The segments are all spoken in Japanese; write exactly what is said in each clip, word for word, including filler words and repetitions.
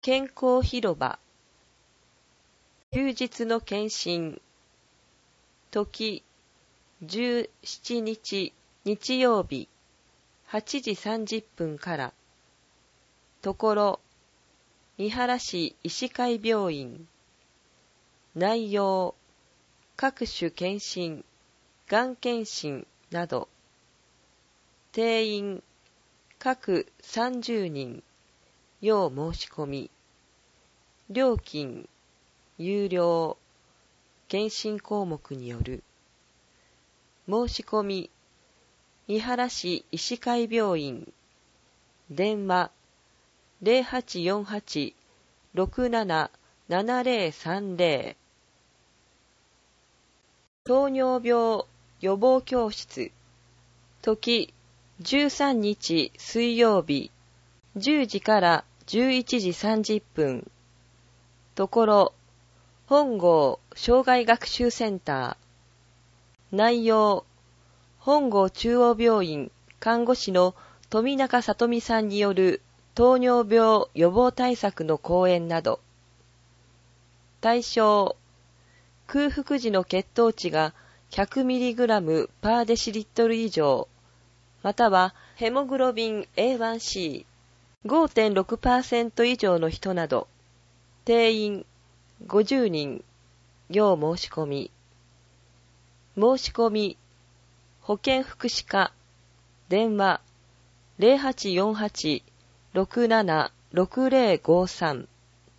健康広場。休日の検診。時、じゅうしちにち日曜日、はちじさんじゅっぷんから。ところ、三原市医師会病院。内容、各種検診、がん検診など。定員、各さんじゅうにん。要申し込み。料金、有料。検診項目による。申し込み、三原市医師会病院。電話、ゼロはちよんはち ろくなな ななゼロさんゼロ。糖尿病予防教室。時、じゅうさんにち水曜日、じゅうじからじゅういちじさんじゅっぷん。ところ、本郷障害学習センター。内容、本郷中央病院看護師の富中里美さんによる糖尿病予防対策の講演など。対象、空腹時の血糖値が ひゃくミリグラム パーデシリットル以上、またはヘモグロビン エーワンシーごてんろくパーセント 以上の人など。定員ごじゅうにん。要申し込み。申し込み、保健福祉課。電話ゼロはちよんはち ろくなな ろくゼロごさん。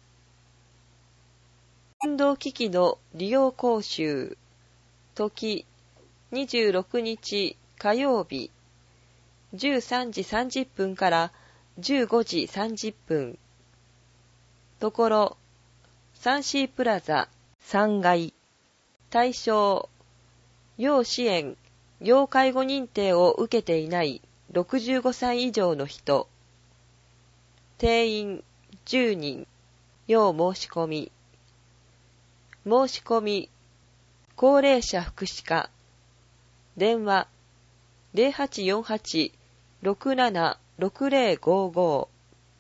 運動機器の利用講習。時、にじゅうろくにち火曜日、じゅうさんじさんじゅっぷんからじゅうごじさんじゅっぷん。ところ、サンシープラザさんがい。対象、要支援、要介護認定を受けていないろくじゅうごさい以上の人。定員じゅうにん。要申し込み。申し込み、高齢者福祉課。電話ゼロはちよんはち ろくなな ろくゼロごご。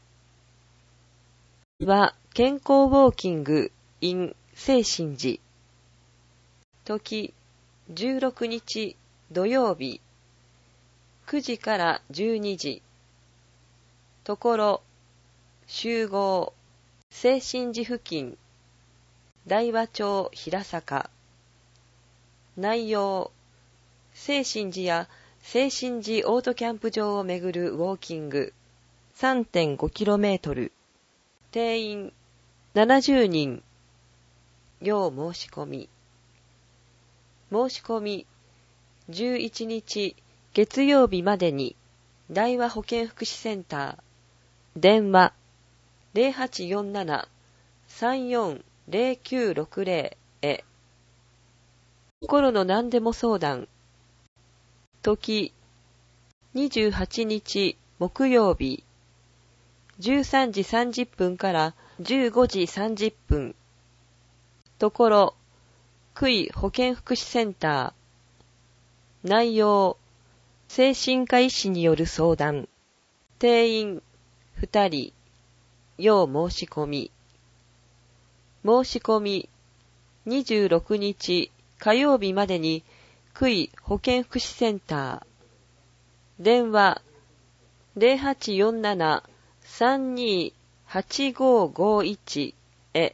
は健康ウォーキング in 清心寺。時、じゅうろくにち土曜日、くじからじゅうにじ。ところ、集合、清心寺付近、大和町平坂。内容、清心寺や清心寺オートキャンプ場をめぐるウォーキング さんてんごキロメートル。定員ななじゅうにん。要申し込み。申し込み、じゅういちにち月曜日までに大和保健福祉センター。電話ゼロはちよんなな さんよんゼロきゅうろくゼロへ。心の何でも相談。時、にじゅうはちにち木曜日、じゅうさんじさんじゅっぷんからじゅうごじさんじゅっぷん。ところ、区医保健福祉センター。内容、精神科医師による相談。定員ふたり。要申し込み。申し込み、にじゅうろくにち火曜日までに区医保健福祉センター。電話ゼロはちよんなな さんにはちごごいちへ。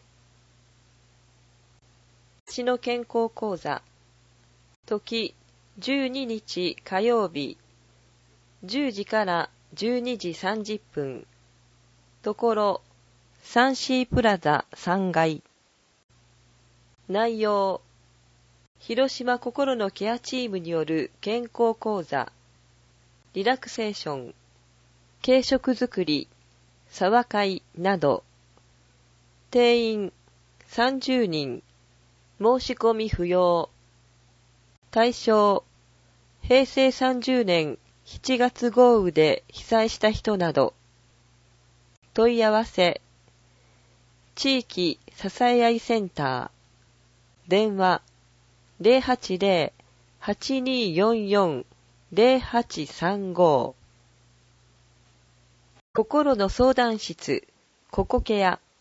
私の健康講座。時、じゅうににち火曜日、じゅうじからじゅうにじさんじゅっぷん。ところ、サンシープラザさんがい。内容、広島心のケアチームによる健康講座、リラクセーション、軽食作り、茶会など。定員さんじゅうにん。申し込み不要。対象、へいせいさんじゅうねんしちがつ豪雨で被災した人など。問い合わせ、地域支え合いセンター。電話ゼロはちゼロ はちにーよんよん ゼロはちさんご。心の相談室、ココケア。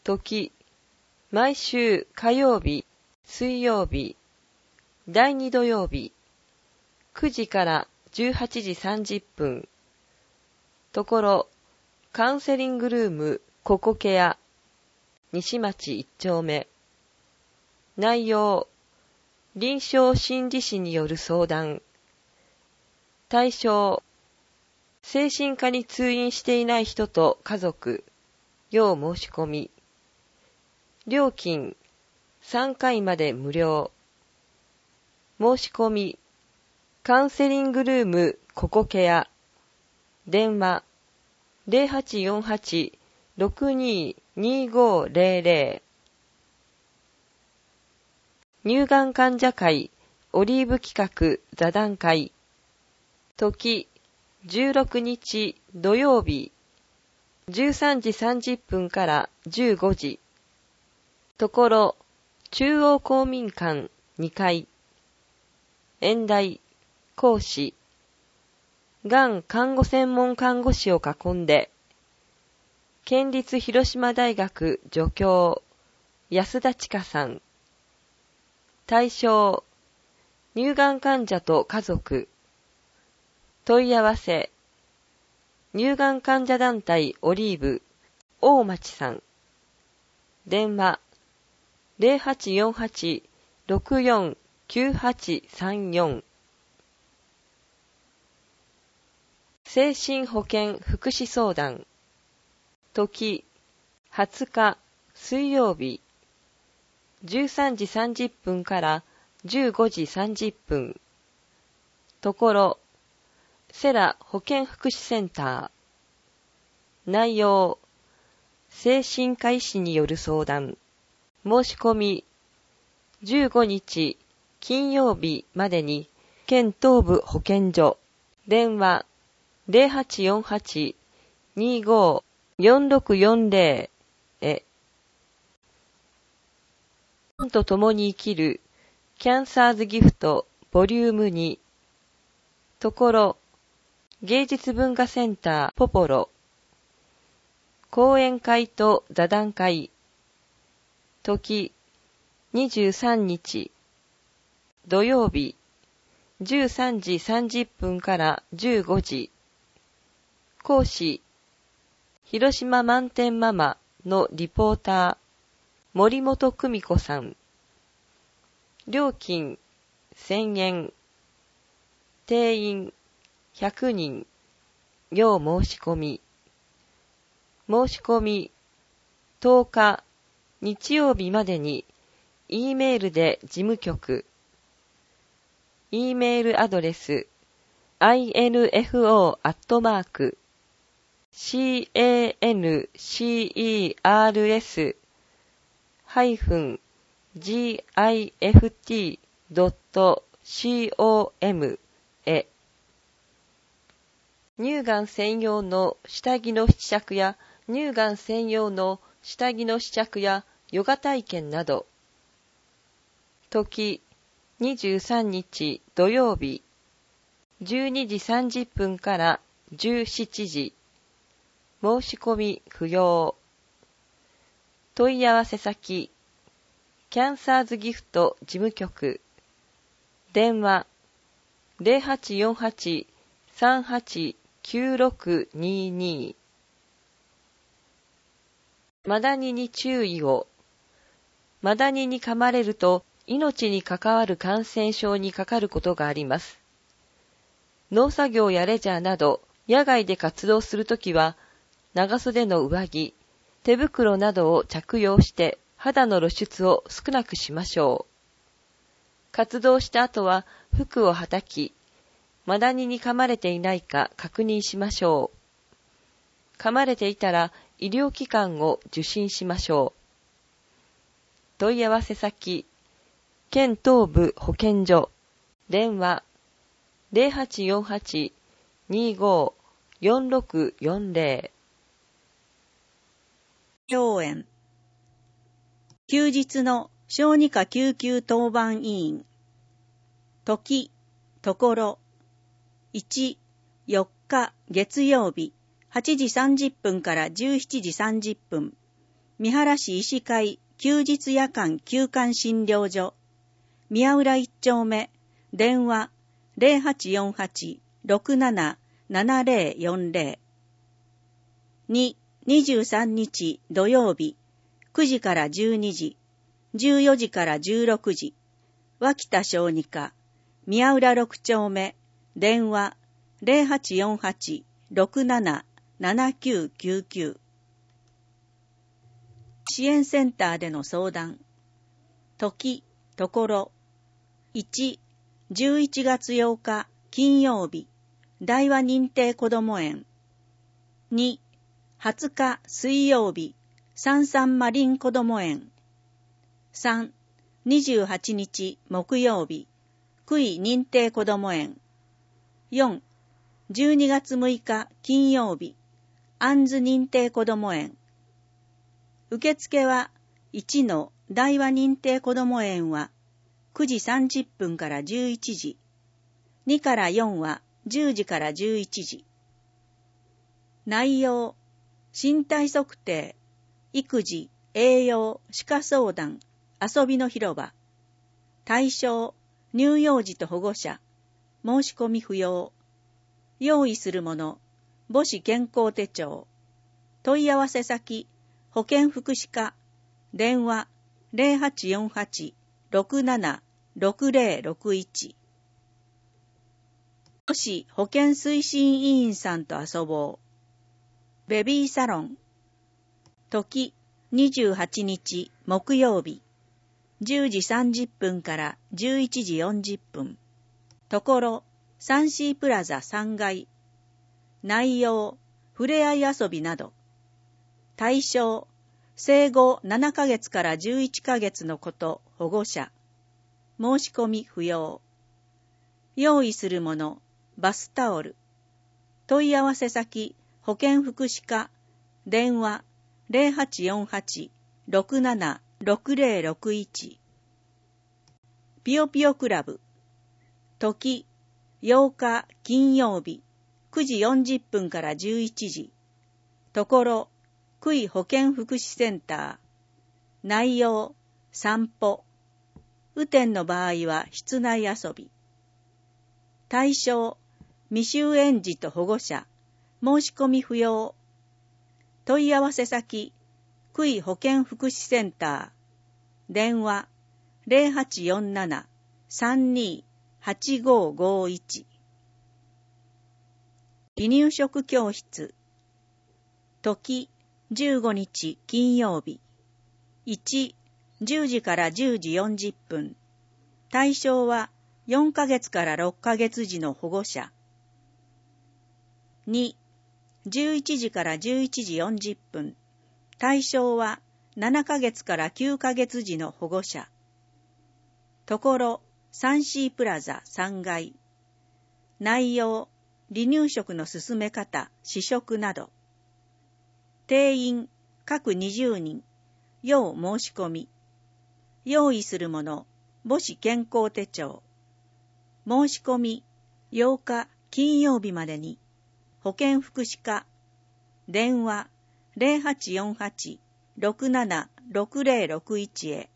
時、毎週火曜日、水曜日、だいに土曜日、くじからじゅうはちじさんじゅっぷん。ところ、カウンセリングルームココケア、西町いっ丁目。内容、臨床心理士による相談。対象、精神科に通院していない人と家族、要申し込み。料金、さんかいまで無料。申し込み、カウンセリングルームココケア。電話、ゼロはちよんはち ろくにーにーごーゼロゼロ。乳がん患者会オリーブ企画座談会。時、じゅうろくにち土曜日、じゅうさんじさんじゅっぷんからじゅうごじ。ところ、中央公民館にかい。演題、講師。がん看護専門看護師を囲んで、県立広島大学助教、安田千佳さん。対象、乳がん患者と家族。問い合わせ、乳がん患者団体オリーブ、大町さん。電話、ゼロはちよんはち ろくよん きゅうはちさんよん。精神保健福祉相談。時、はつか水曜日、じゅうさんじさんじゅっぷんからじゅうごじさんじゅっぷん。ところ、セラ保健福祉センター。内容、精神科医師による相談。申し込み、じゅうごにち金曜日までに、県東部保健所。電話、ゼロはちよんはち にーごー よんろくよんゼロ へ。と共に生きる、キャンサーズギフト、ボリュームに。ところ、芸術文化センターポポロ。講演会と座談会。時、にじゅうさんにち。土曜日、じゅうさんじさんじゅっぷんからじゅうごじ。講師、広島満点ママのリポーター、森本久美子さん。料金、せんえん。定員、ひゃくにん。要申し込み。申し込み、とおか、日曜日までに、E メールで事務局。E メールアドレス、アイエヌエフオー アットマーク、キャンセル ハイフン ギフト ドット コム へ。乳がん専用の下着の試着や乳がん専用の下着の試着やヨガ体験など。時、にじゅうさんにち土曜日、じゅうにじさんじゅっぷんからじゅうしちじ。申し込み不要。問い合わせ先、キャンサーズギフト事務局。電話、ゼロはちよんはち さんはち きゅうろくにーにー。マダニに注意を。マダニに噛まれると命に関わる感染症にかかることがあります。農作業やレジャーなど野外で活動するときは、長袖の上着、手袋などを着用して肌の露出を少なくしましょう。活動した後は服をはたき、マダニに噛まれていないか確認しましょう。噛まれていたら医療機関を受診しましょう。問い合わせ先、県東部保健所。電話、ゼロはちよんはち にーごー よんろくよんゼロ。共演。休日の小児科救急当番委員。時、ところ。いち、よっか月曜日、はちじさんじゅっぷんからじゅうしちじさんじゅっぷん。 三原市医師会休日夜間休館診療所、宮浦一丁目、電話 ゼロはちよんはち ろくなな ななゼロよんゼロ。に、にじゅうさんにち土曜日、くじからじゅうにじ、じゅうよじからじゅうろくじ、脇田小児科、宮浦六丁目、電話 ゼロはちよんはち ろくなな ななきゅうきゅうきゅう。支援センターでの相談。時、ところ。いち、じゅういちがつようか金曜日、大和認定こども園。に、はつか水曜日、三三マリンこども園。さん、にじゅうはちにち木曜日、久井認定こども園。よん、じゅうにがつむいか金曜日、杏豆認定こども園。受付はいちの大和認定こども園はくじさんじゅっぷんからじゅういちじ、にからよんはじゅうじからじゅういちじ。内容、身体測定、育児、栄養、歯科相談、遊びの広場。対象、乳幼児と保護者。申し込み不要。用意するもの、母子健康手帳。問い合わせ先、保健福祉課。電話、ゼロはちよんはち ろくなな ろくゼロろくいち。母子保健推進委員さんと遊ぼう。ベビーサロン。時、にじゅうはちにち木曜日、じゅうじさんじゅっぷんからじゅういちじよんじゅっぷん。ところ、サンシープラザさんがい。内容、ふれあい遊びなど。対象、生後ななかげつからじゅういっかげつの子と保護者。申し込み不要。用意するもの、バスタオル。問い合わせ先、保健福祉課。電話、ゼロはちよんはち ろくなな ろくゼロろくいち。ぴよぴよクラブ。時、ようか金曜日、くじよんじゅっぷんからじゅういちじ。ところ、久井保健福祉センター。内容、散歩。雨天の場合は室内遊び。対象、未就園児と保護者。申し込み不要。問い合わせ先、久井保健福祉センター。電話、ゼロはちよんなな さんに はちごごいち。離乳食教室。時、じゅうごにち金曜日。いち、じゅうじからじゅうじよんじゅっぷん。対象はよんかげつからろっかげつ児の保護者。に、じゅういちじからじゅういちじよんじゅっぷん。対象はななかげつからきゅうかげつ児の保護者。ところ、サンシープラザさんがい。内容、離乳食の進め方、試食など。定員、各にじゅうにん。要申し込み。用意するもの、母子健康手帳。申し込み、ようか金曜日までに。保健福祉課。電話、ゼロはちよんはち ろくなな ろくゼロろくいちへ。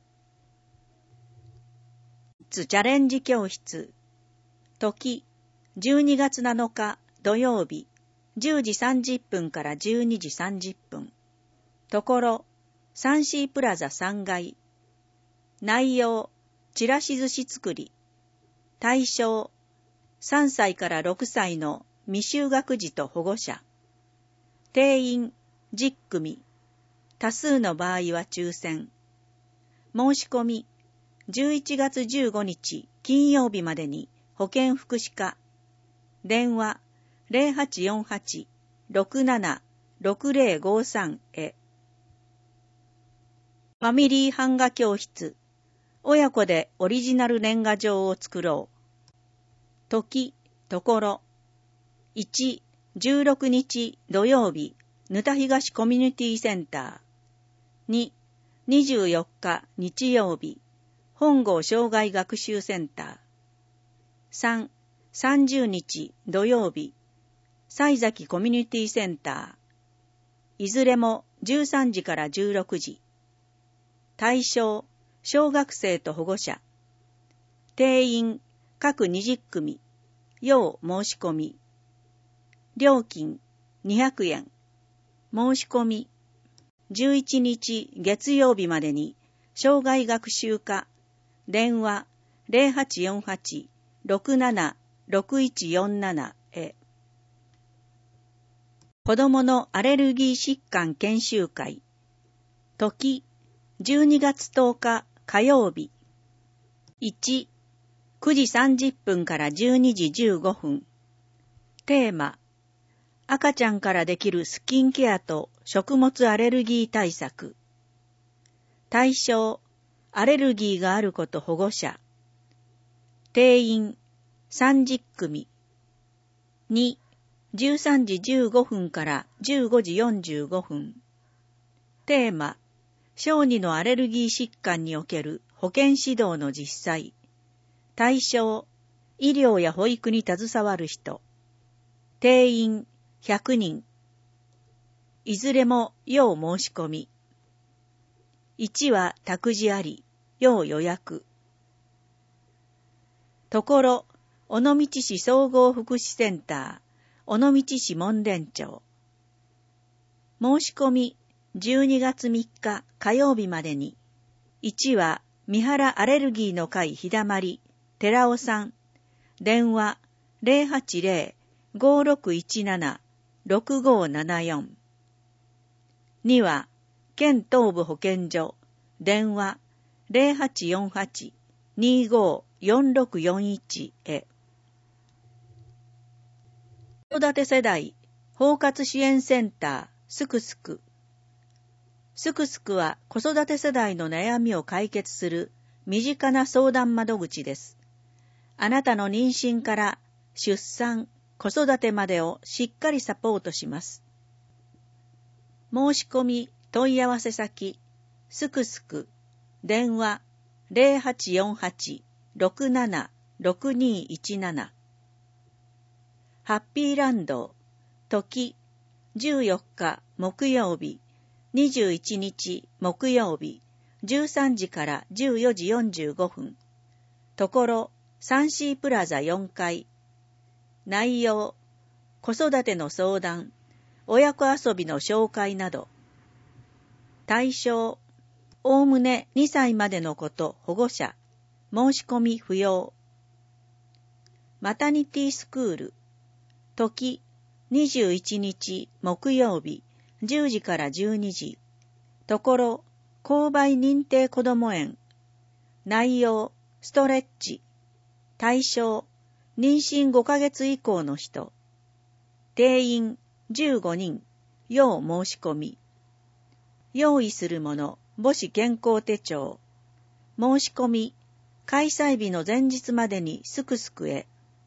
チャレンジ教室。時、じゅうにがつなのか土曜日、じゅうじさんじゅっぷんからじゅうにじさんじゅっぷん。ところ、サンシープラザさんがい。内容、ちらし寿司作り。対象、さんさいからろくさいの未就学児と保護者。定員、じゅっくみ。多数の場合は抽選。申し込み、じゅういちがつじゅうごにち金曜日までに保健福祉課。電話、ゼロはちよんはち ろくなな ろくゼロごさんへ。ファミリー版画教室。親子でオリジナル年賀状を作ろう。時、ところ。いち、じゅうろくにち土曜日、沼田東コミュニティセンター。に、にじゅうよっか日曜日、本郷障害学習センター。さん、さんじゅうにち土曜日、西崎コミュニティセンター。いずれもじゅうさんじからじゅうろくじ。対象、小学生と保護者。定員、各にじゅっくみ。要申し込み。料金、にひゃくえん。申し込み。じゅういちにち月曜日までに、生涯学習課、電話 ゼロはちよんはち ろくなな ろくいちよんなな へ。子どものアレルギー疾患研修会。時、じゅうにがつとおか火曜日。いち、くじさんじゅっぷんからじゅうにじじゅうごふん。テーマ、赤ちゃんからできるスキンケアと食物アレルギー対策。対象、アレルギーがあること保護者。定員、さんじゅっくみ。に、じゅうさんじじゅうごふんからじゅうごじよんじゅうごふん。テーマ、小児のアレルギー疾患における保健指導の実際。対象、医療や保育に携わる人。定員、ひゃくにん。いずれも要申し込み。いちは託児あり、要予約。ところ、尾道市総合福祉センター、尾道市門田町。申し込み、じゅうにがつみっか火曜日までに。いちは、三原アレルギーの会ひだまり、寺尾さん。電話、ゼロはちゼロ ごろくいちなな ろくごななよん。には、県東部保健所。電話、ゼロはちよんはち にごよんろくよんいち へ。子育て世代包括支援センターすくすく。すくすくは子育て世代の悩みを解決する身近な相談窓口です。あなたの妊娠から出産、子育てまでをしっかりサポートします。申し込み問い合わせ先すくすく。電話 ゼロはちよんはち ろくなな ろくにいちなな。ハッピーランド。時、じゅうよっか木曜日、にじゅういちにち木曜日、じゅうさんじからじゅうよじよんじゅうごふん。ところ、サンシープラザよんかい。内容、子育ての相談、親子遊びの紹介など。対象、おおむねにさいまでの子と保護者。申し込み不要。マタニティスクール。時、にじゅういちにち木曜日、じゅうじからじゅうにじ。ところ、購買認定こども園。内容、ストレッチ。対象、妊娠ごかげつ以降の人。定員、じゅうごにん。要申し込み。用意するもの、母子健康手帳。申し込み、開催日の前日までにすくすくへ。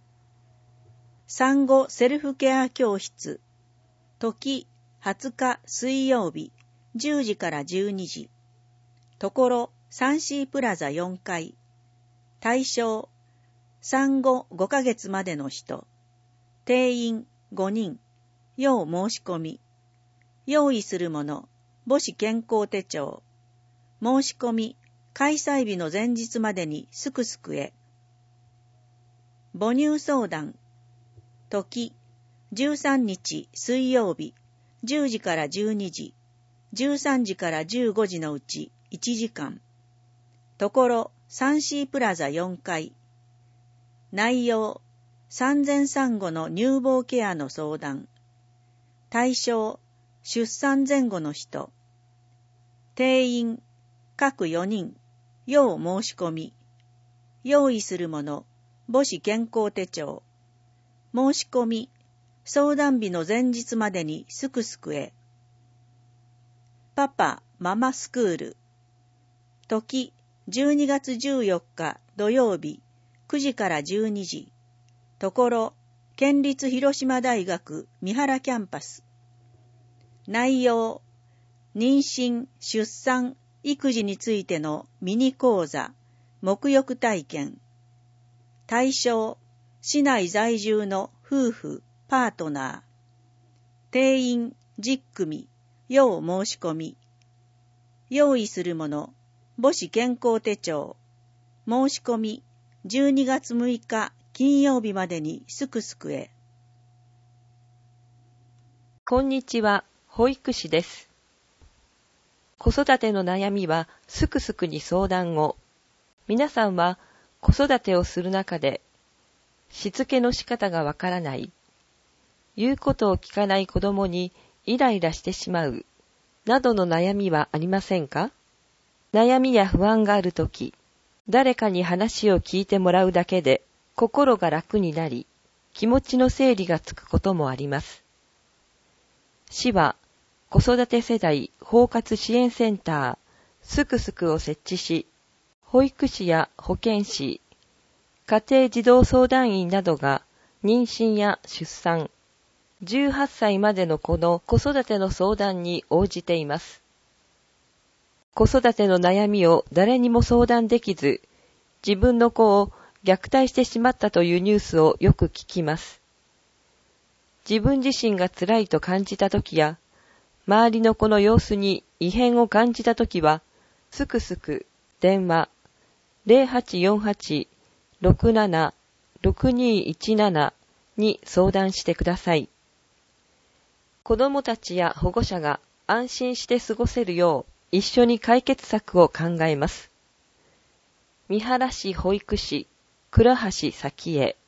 産後セルフケア教室。時、はつか水曜日、じゅうじからじゅうにじ。ところ、サンシープラザよんかい。対象、産後ごかげつまでの人。定員ごにん。要申し込み。用意するもの、母子健康手帳。申し込み、開催日の前日までにすくすくへ。母乳相談。時、じゅうさんにち水曜日、じゅうじからじゅうにじ、じゅうさんじからじゅうごじのうちいちじかん。ところ、サンシープラザよんかい。内容、産前産後の乳房ケアの相談。対象、出産前後の人。定員、各よにん。要申し込み。用意するもの、母子健康手帳。申し込み、相談日の前日までにすくすくへ。パパ、ママスクール。時、じゅうにがつじゅうよっか土曜日、くじからじゅうにじ。ところ、県立広島大学三原キャンパス。内容、妊娠、出産、育児についてのミニ講座、沐浴体験。対象、市内在住の夫婦、パートナー。定員じゅっくみ。 要申し込み。用意するもの、母子健康手帳。申し込み、じゅうにがつむいか金曜日までにすくすくへ。 こんにちは、保育士です。子育ての悩みはすくすくに相談を。皆さんは子育てをする中で、しつけの仕方がわからない、言うことを聞かない子供にイライラしてしまう、などの悩みはありませんか？悩みや不安があるとき、誰かに話を聞いてもらうだけで心が楽になり、気持ちの整理がつくこともあります。市は子育て世代包括支援センターすくすくを設置し、保育士や保健師、家庭児童相談員などが妊娠や出産、じゅうはっさいまでの子の子育ての相談に応じています。子育ての悩みを誰にも相談できず、自分の子を虐待してしまったというニュースをよく聞きます。自分自身が辛いと感じたときや、周りの子の様子に異変を感じたときは、すくすく電話 ゼロはちよんはち ろくなな ろくにいちなな に相談してください。子どもたちや保護者が安心して過ごせるよう一緒に解決策を考えます。三原市保育士倉橋早紀江。